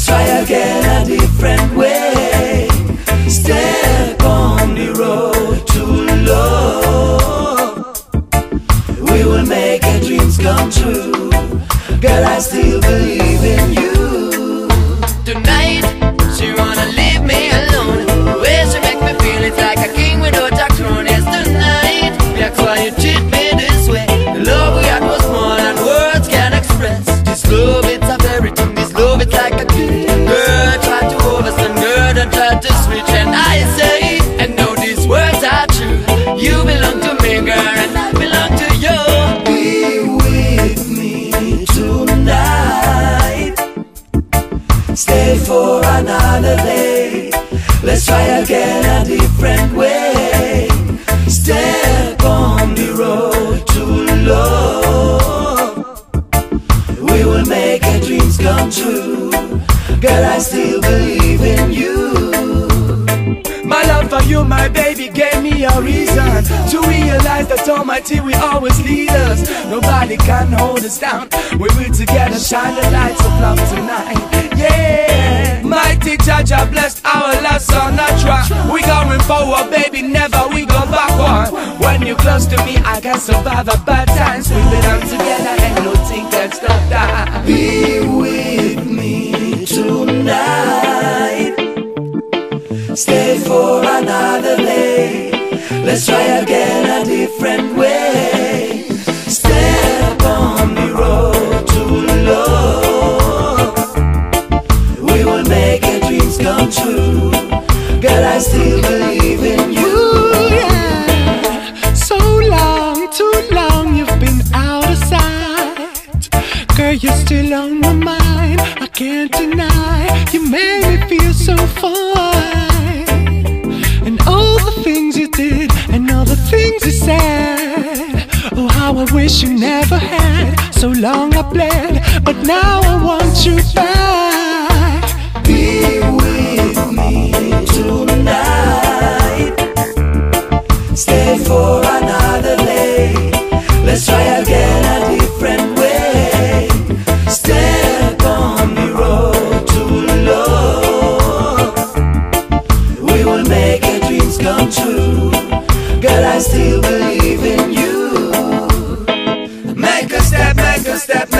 try again a different way. Step on the road to love. We will make our dreams come true. Girl, I still believe in you. Tonight, she wanna leave me alone. The way she make me feel it's like a king without a crown. Yes, tonight, that's why you treat me this way. The love we had was more than words can express. This love, it's a everything. This love, it's like a gift. Girl, try to overstand, girl, and try to switch. And I say, and know these words are true. You belong to me, girl, and I belong to you. Be with me tonight. Stay for another day. Let's try again a different way. Step on the road to love. We will make our dreams come true. Girl, I still believe in you. My love for you, my baby, gave me a reason to realize that Almighty will always lead us. Nobody can hold us down. We will together shine the lights of love tonight. Yeah, mighty Judge, I blessed our love so natural. We going forward, baby, never we go backward. When you're close to me, I can survive the bad times. We belong together and nothing can stop that. Be with me tonight. Stay for another day. Let's try again a different way. Step on the road to love. We will make our dreams come true. Girl, I still believe in you. Ooh, yeah. So long, too long you've been out of sight. Girl, you're still on my mind. I can't deny you made me feel so fine. And all the things you did and all the things you said. Oh, how I wish you never had. So long I bled, but now I want you back. Be with me tonight. Stay for another day. Let's try again a different way. Step on the road to love. We will make our dreams come true. Girl, I still believe in you. Make a step, make a step.